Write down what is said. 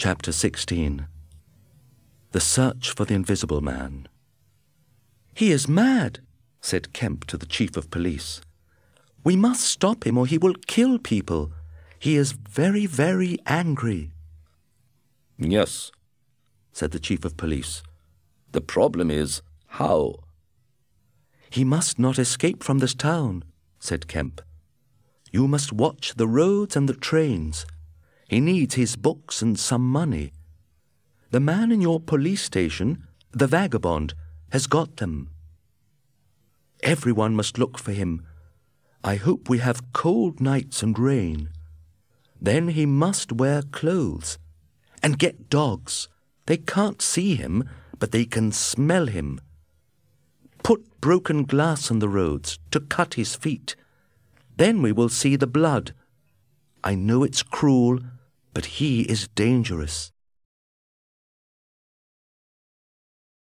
Chapter 16. The Search for the Invisible Man. "He is mad," said Kemp to the chief of police. "We must stop him or he will kill people. He is very, very angry." "Yes," said the chief of police. "The problem is, how?" "He must not escape from this town," said Kemp. "You must watch the roads and the trains. He needs his books and some money. The man in your police station, the vagabond, has got them. Everyone must look for him. I hope we have cold nights and rain. Then he must wear clothes. And get dogs. They can't see him, but they can smell him. Put broken glass on the roads to cut his feet. Then we will see the blood. I know it's cruel, but he is dangerous."